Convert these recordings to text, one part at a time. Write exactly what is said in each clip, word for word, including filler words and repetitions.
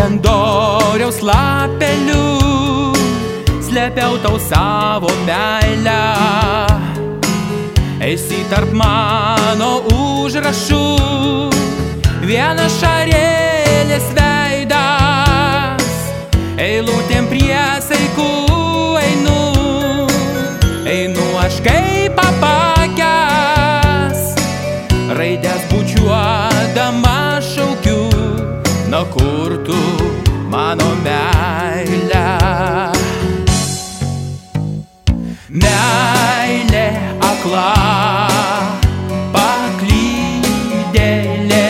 kalendoriaus lapeliu slėpiau tau savo meilę. Esi tarp mano užrašų vienas šarėlis veidas, eilutėm priesaikų einu, einu aš kaip apakęs, raidės bučiuodama šaukiu, na kur tu mano meilė? Meilė akla, paklydėlė,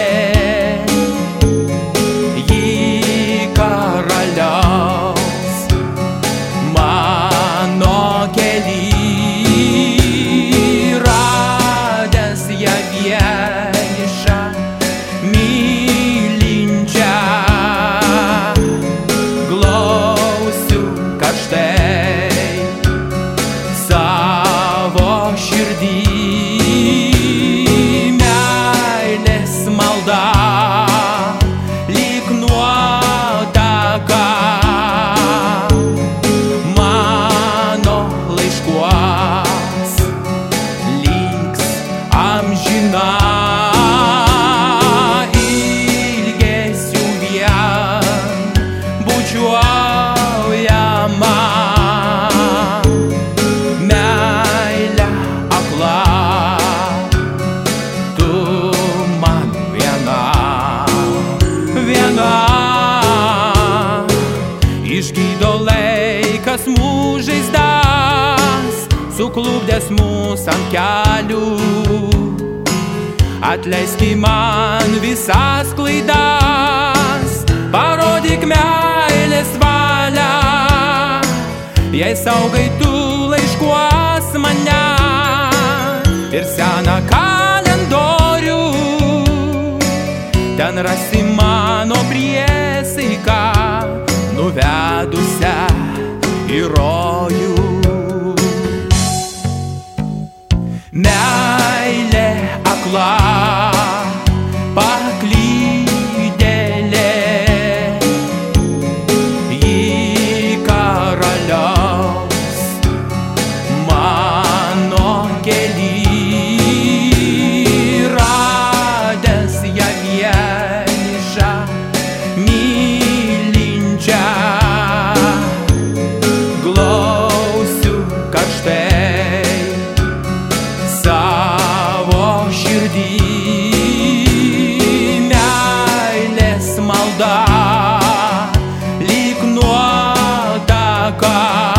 ji karaliaus mano kely, radęs ją vienišą, mylinčią, glausiu karštai savo širdį. Meilės malda lyg nuotaka mano laiškuos liks amžina. Ilgesiu vien bučiuojama, meilė akla, tu man viena, viena. Išgydo laikas mūsų žaizdas, suklupdęs mus ant kelių. Atleiski man visas klaidas, parodyk meilės valią, jei saugai tu laiškuos mane ir seną kalendorių, ten rasi mano priesaiką, nuvedusią į rojų. Meilė akla, paklydėlė, ji karaliaus mano kely, radęs ją vienišą, mylinčią, glausiu karštai savo širdį. Meilės malda lyg nuotaka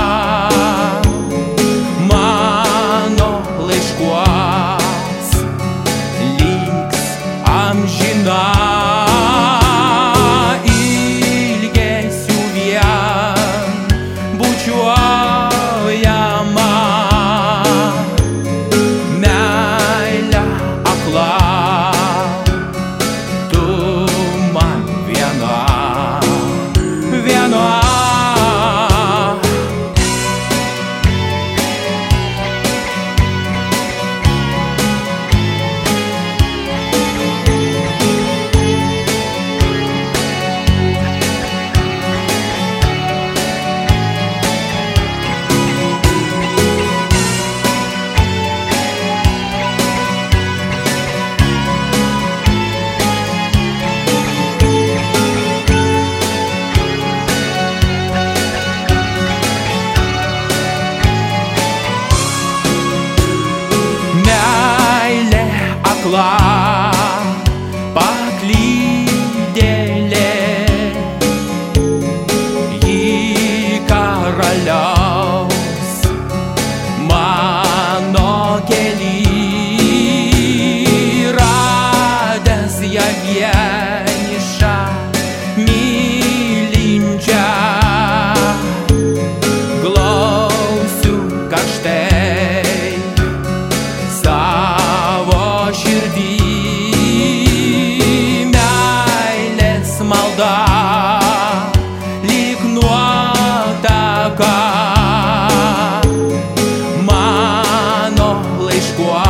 mano laiškuos liks amžina. Ilgesiu vien bučiuojama, meilė akla, tu man viena, viena. Meilė akla, paklydėlė, ji karaliaus mano kely, radęs ją vienišą, mylinčią, glausiu karštai savo širdį. Meilės malda lyg nuotaka mano laiškuos